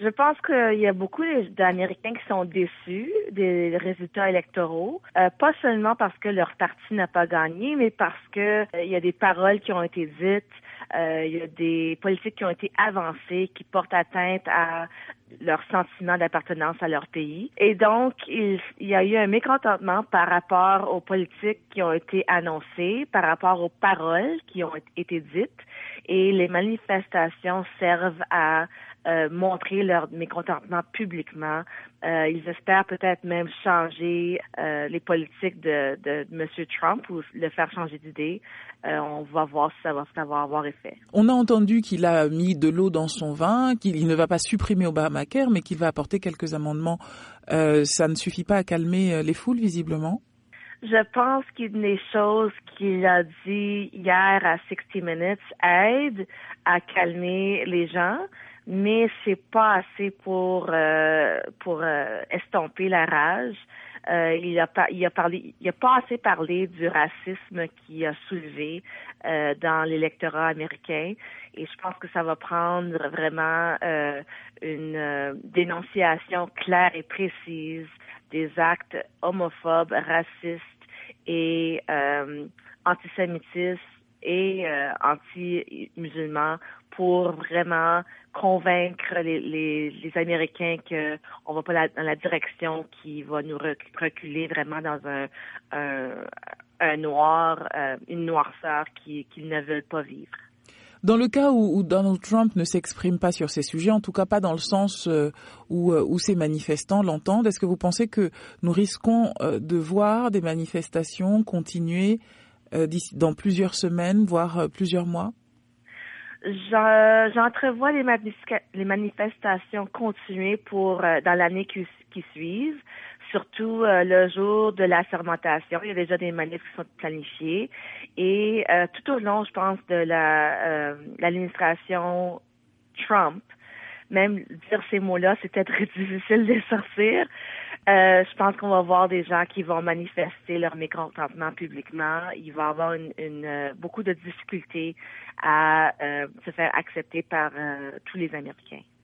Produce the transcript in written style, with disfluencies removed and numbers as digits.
Je pense qu'il y a beaucoup d'Américains qui sont déçus des résultats électoraux, pas seulement parce que leur parti n'a pas gagné, mais parce que il y a des paroles qui ont été dites, il y a des politiques qui ont été avancées qui portent atteinte à leur sentiment d'appartenance à leur pays. Et donc, il y a eu un mécontentement par rapport aux politiques qui ont été annoncées, par rapport aux paroles qui ont été dites. Et les manifestations servent à montrer leur mécontentement publiquement. Ils espèrent peut-être même changer les politiques de M. Trump ou le faire changer d'idée. On va voir si ça va avoir effet. On a entendu qu'il a mis de l'eau dans son vin, qu'il ne va pas supprimer Obamacare, mais qu'il va apporter quelques amendements. Ça ne suffit pas à calmer les foules, visiblement? Je pense qu'une des choses qu'il a dit hier à 60 Minutes aide à calmer les gens, mais c'est pas assez pour estomper la rage. Il a pas assez parlé du racisme qui a soulevé dans l'électorat américain, et je pense que ça va prendre vraiment une dénonciation claire et précise des actes homophobes, racistes et antisémitistes et anti-musulmans pour vraiment convaincre les Américains que on va pas dans la direction qui va nous reculer vraiment dans un noir, une noirceur qu'ils ne veulent pas vivre. Dans le cas où Donald Trump ne s'exprime pas sur ces sujets, en tout cas pas dans le sens où ces manifestants l'entendent, est-ce que vous pensez que nous risquons de voir des manifestations continuer dans plusieurs semaines, voire plusieurs mois? J'entrevois les manifestations continuer dans l'année qui suivent, surtout le jour de la sermentation. Il y a déjà des manifs qui sont planifiés. Et tout au long, je pense, de l'administration Trump, même dire ces mots-là, c'est peut-être difficile de les sortir. Je pense qu'on va voir des gens qui vont manifester leur mécontentement publiquement. Il va y avoir beaucoup de difficultés à se faire accepter par tous les Américains.